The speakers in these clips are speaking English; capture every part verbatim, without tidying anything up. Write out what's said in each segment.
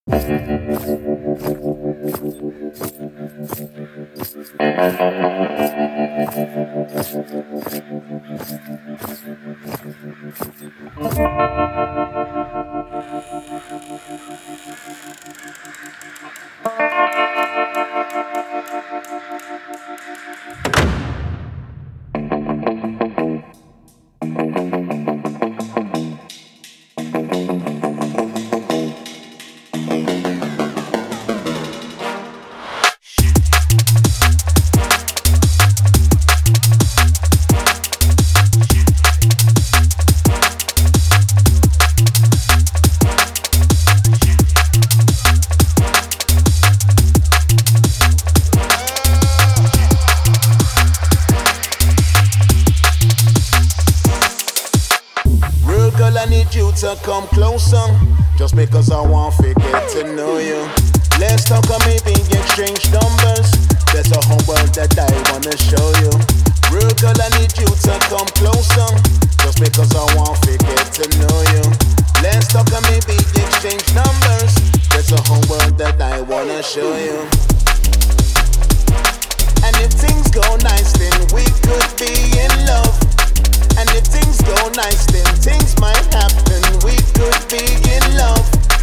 To come closer, just because I want to get to know you. Let's talk or maybe exchange numbers. There's a whole world that I wanna show you. Real girl, I need you to come closer, just because I want to get to know you. Let's talk or maybe exchange numbers. There's a whole world that I wanna show you. And if things go nice, then we could be in love. And if things go nice, then things might happen. We could be in love.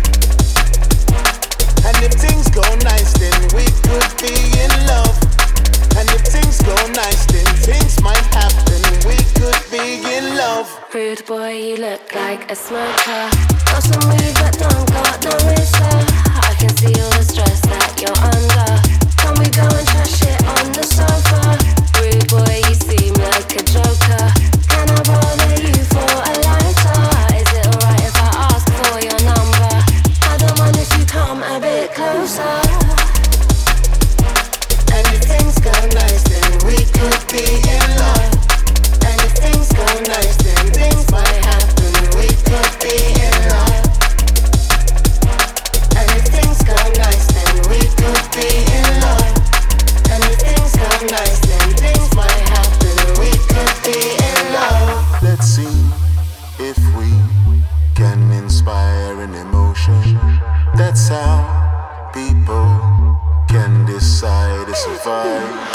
And if things go nice, then we could be in love. And if things go nice, then things might happen. We could be in love. Rude boy, you look like a smoker. Got some weed but don't got no razor. I can see all the stress that you're under. Can we go and chat shit on the sofa? Rude boy, you seem like a joker. Can I bother you for a lighter? Is it alright if I ask for your number? I don't mind if you come a bit closer. And if things go nice, then we could be in love. And if things go nice, then things might happen. We could be in love. And if things go nice, then we could be in love. And if things go nice, then things might happen. We could be in love. Let's see if we can inspire an emotion. That's how people can decide to survive.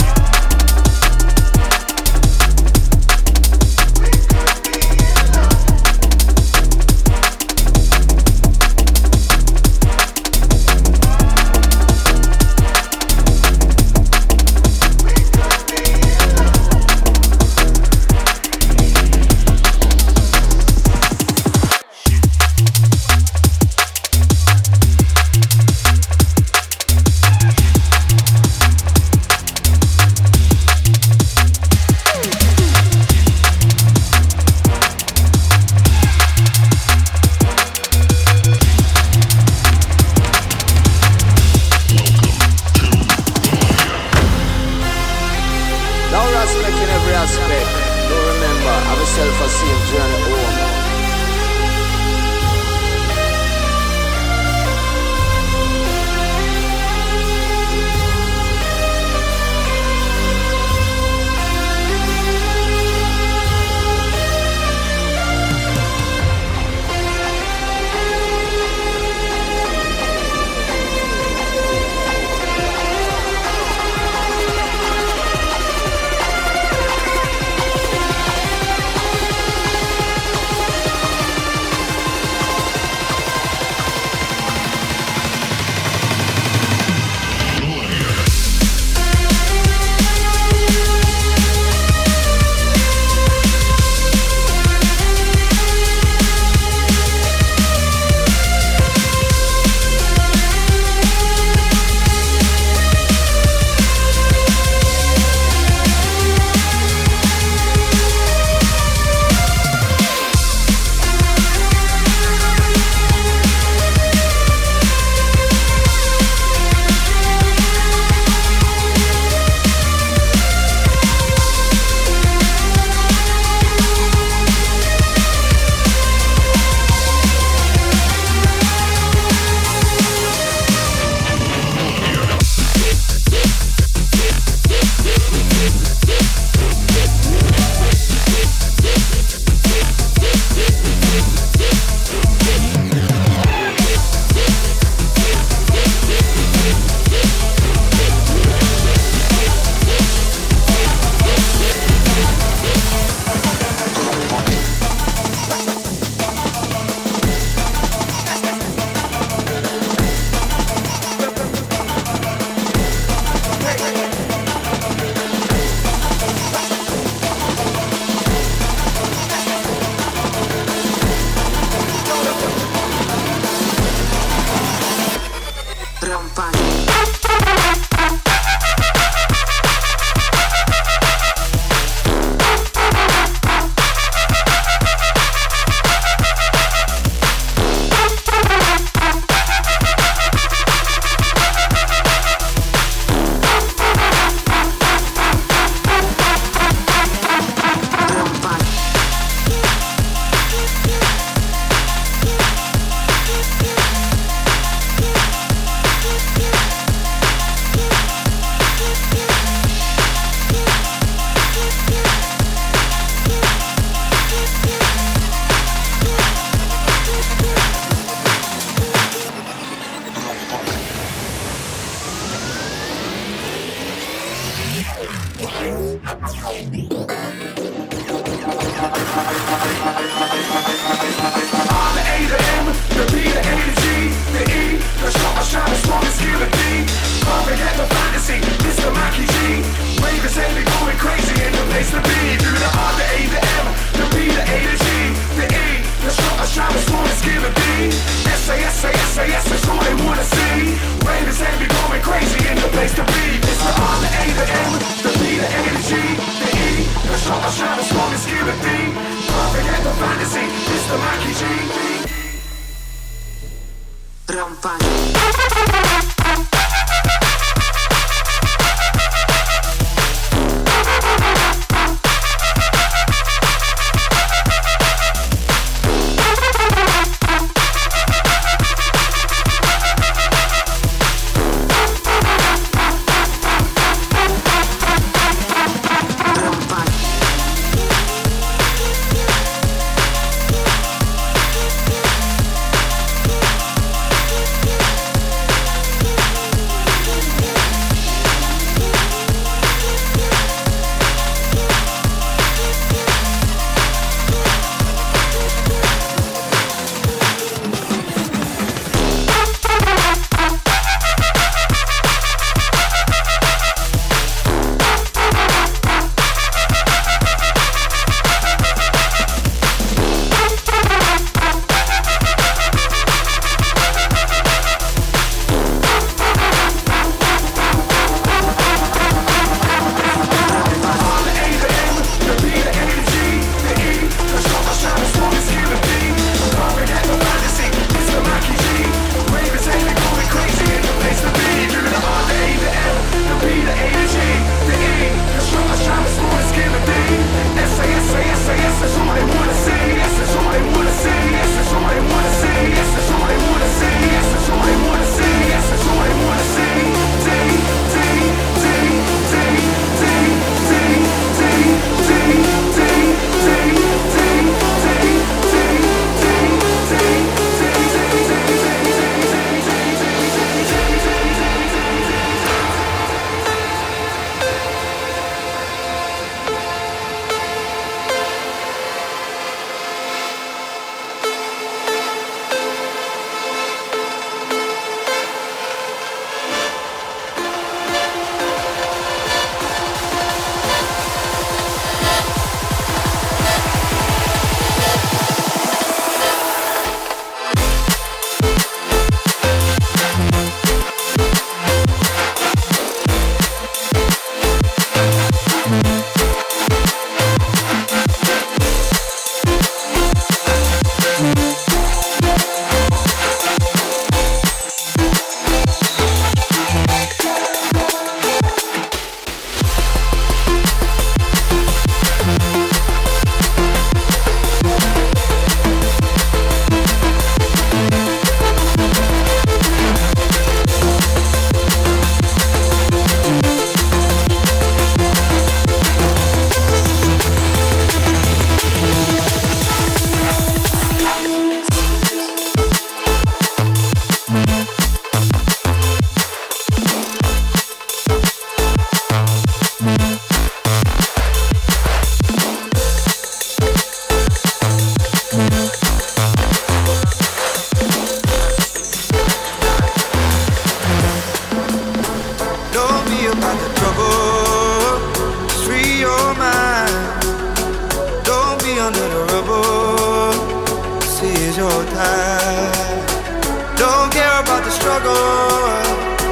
is your time. Don't care about the struggle,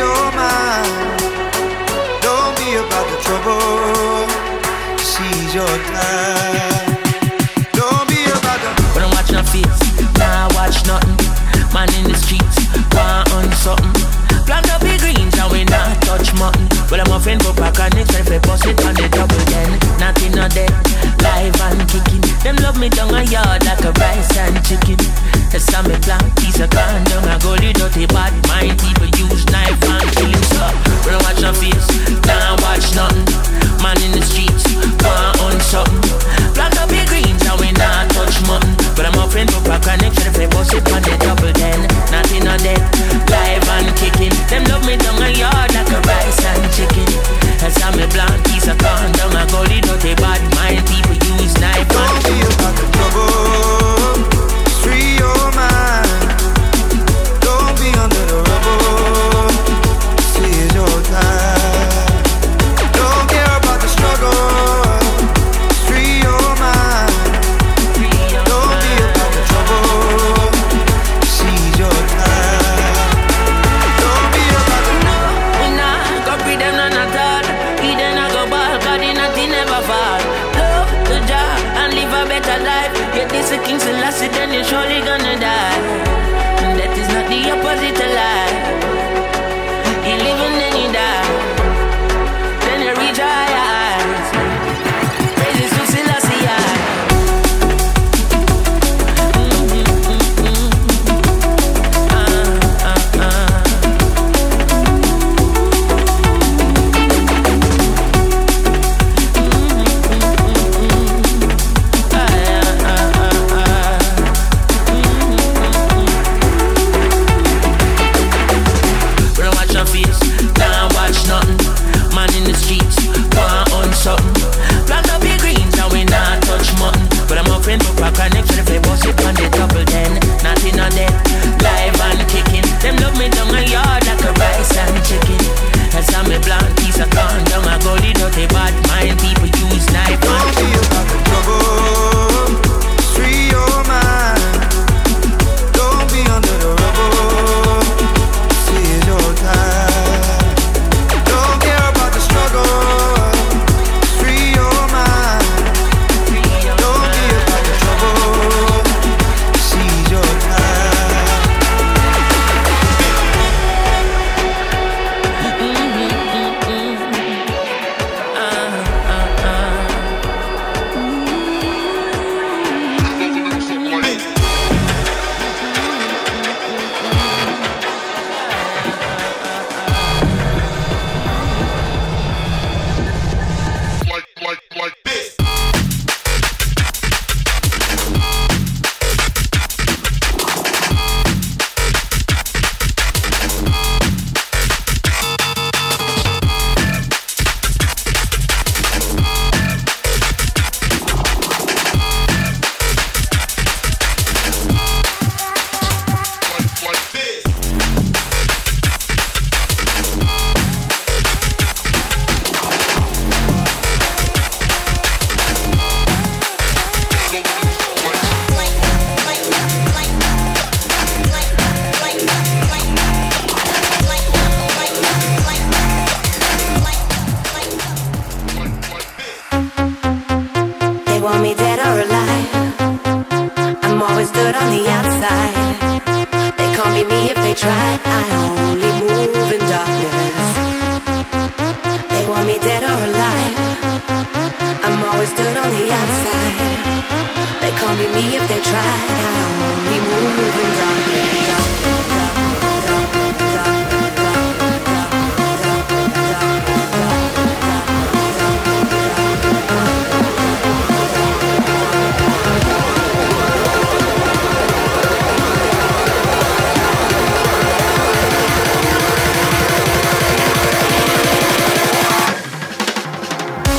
your mind. Don't be about the trouble. Seize your time. Don't be about the. When I watch no face, nah watch nothing. Man in the streets, want on something. Plant up the greens and we not touch mutton. Well I'm offering for pack and next if I bust it on the double then. Nothing no dead, live and kicking. Them love me down a yard like a rice and chicken. That's how me plant piece of condom. I go the dirty bad mind. People use knife and killing stuff. When I watch no face, nah watch nothing. Man in the streets, want on something. Plant up the greens and we not touch mutton. But I'm offering for pack and next if I bust it on the double then. Nothing no dead, live and kicking. Them love me down a yard like a rice and chicken. That's how me blunt piece of condom. I go the dirty bad mind. People use knife and don't be about the trouble. Free your mind. Don't be under the rubble. Seize your time. Don't care about the struggle. Free your mind. Don't be about the trouble. Seize your time. Don't be about the. no, we not go breathe them none at all. We then I go ball, cause the nothing never fall. Love the job and live a better life. Yet this a king Selassie, then you're surely gonna die. And that is not the opposite of life. You live and then you die. Then you reach higher heights. Praises to Selassie I.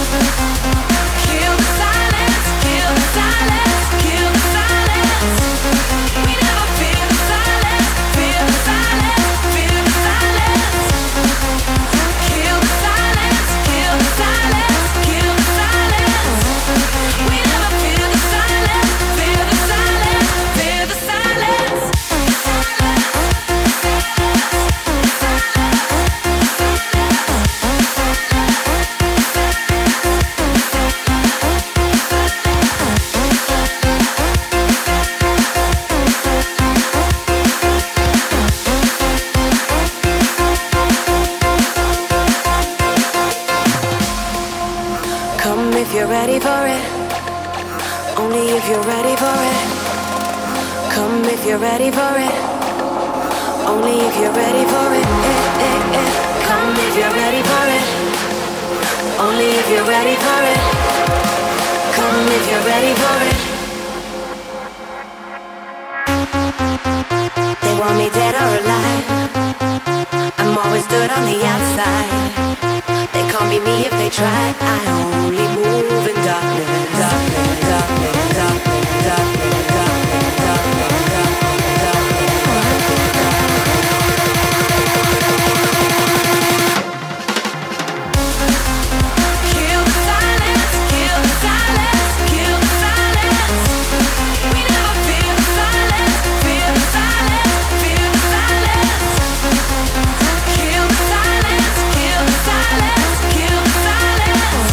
Kill the silence, kill the silence, kill the silence. ready for it. Only if you're ready for it. Come if you're ready for it. Only if you're ready for it. Eh, eh, eh. Come if you're ready for it. Only if you're ready for it. Come if you're ready for it. They want me dead or alive. I'm always stood on the outside. They can't be me if they try. I only move in darkness, darkness, darkness, darkness, darkness, darkness, darkness, kill the silence, kill the silence, kill the silence. We never feel the silence, feel the silence, feel the silence. Kill the silence, kill the silence, kill the silence.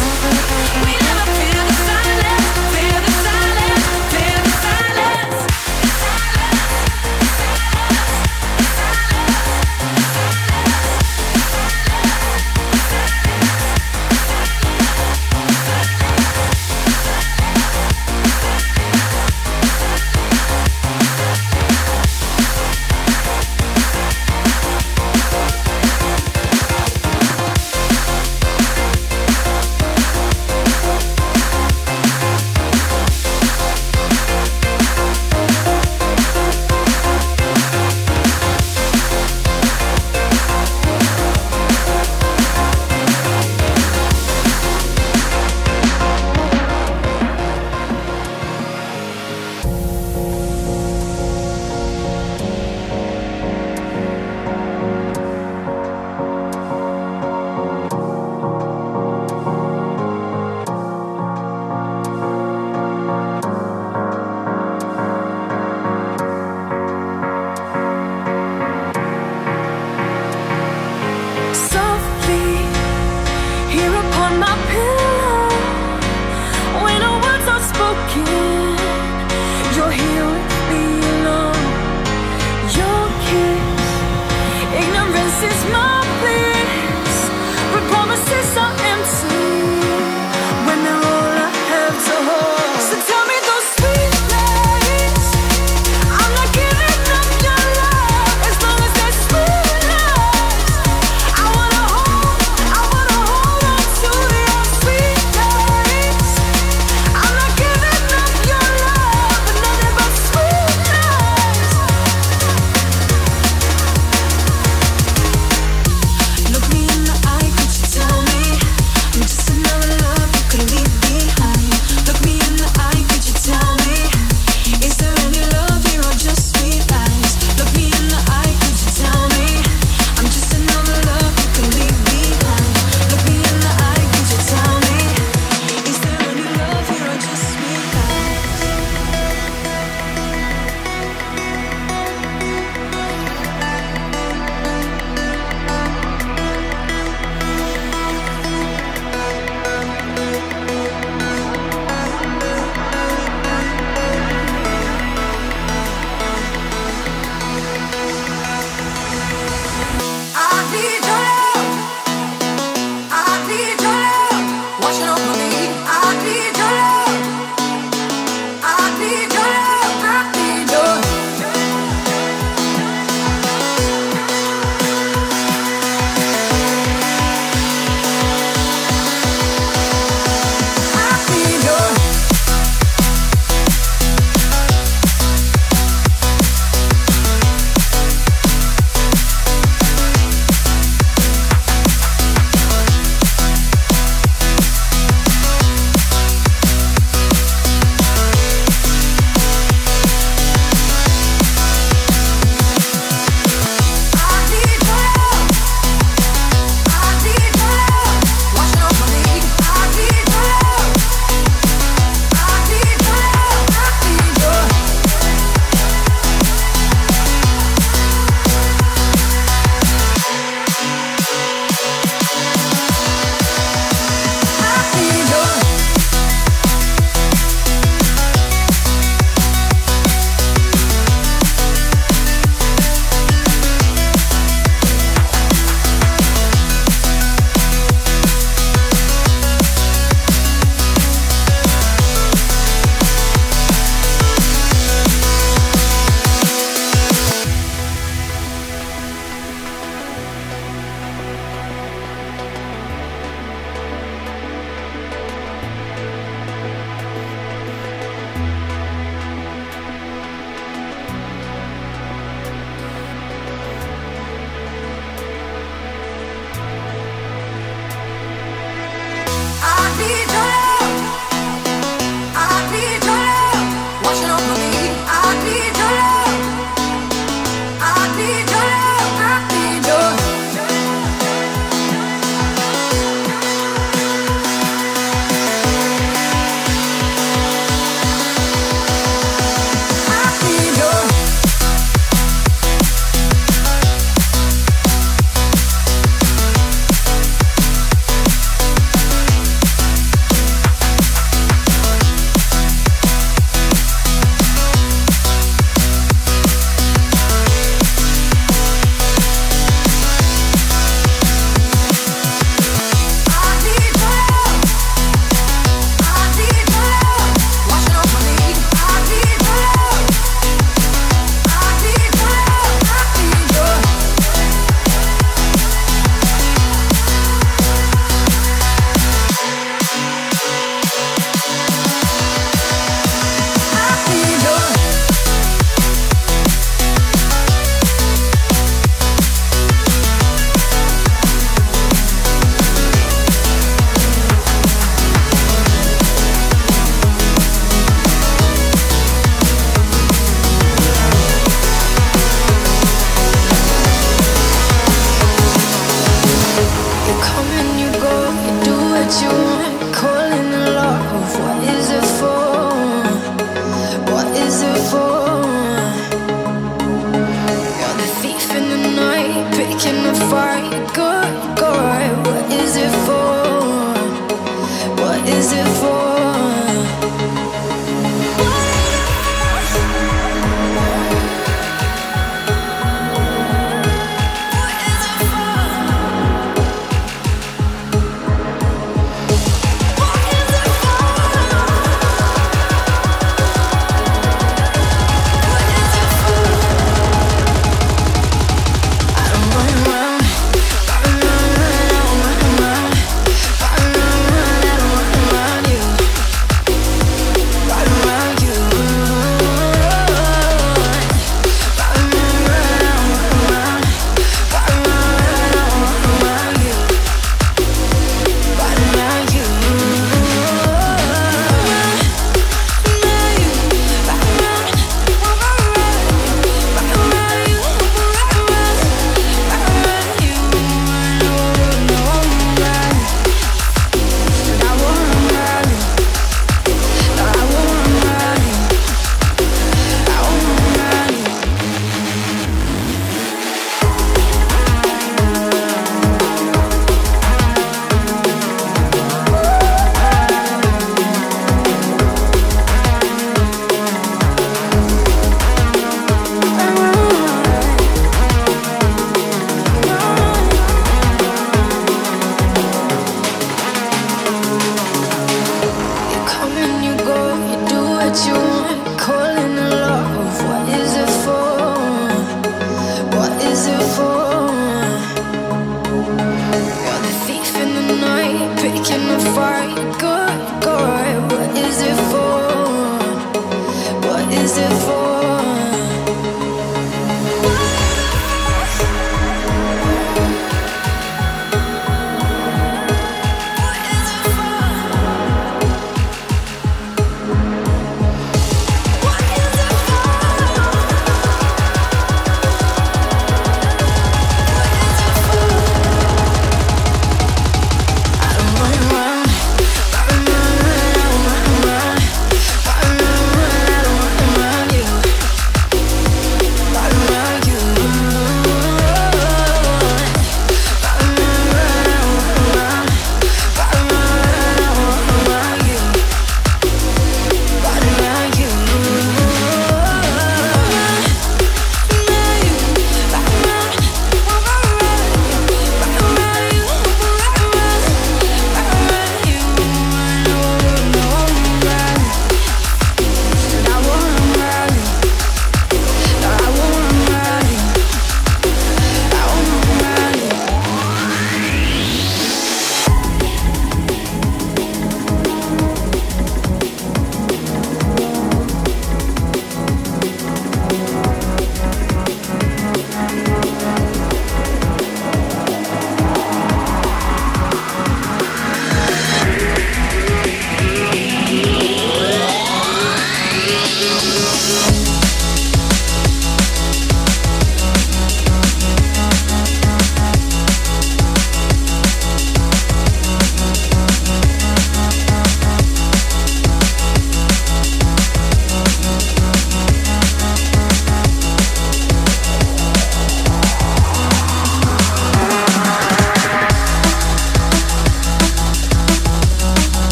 Picking a fire.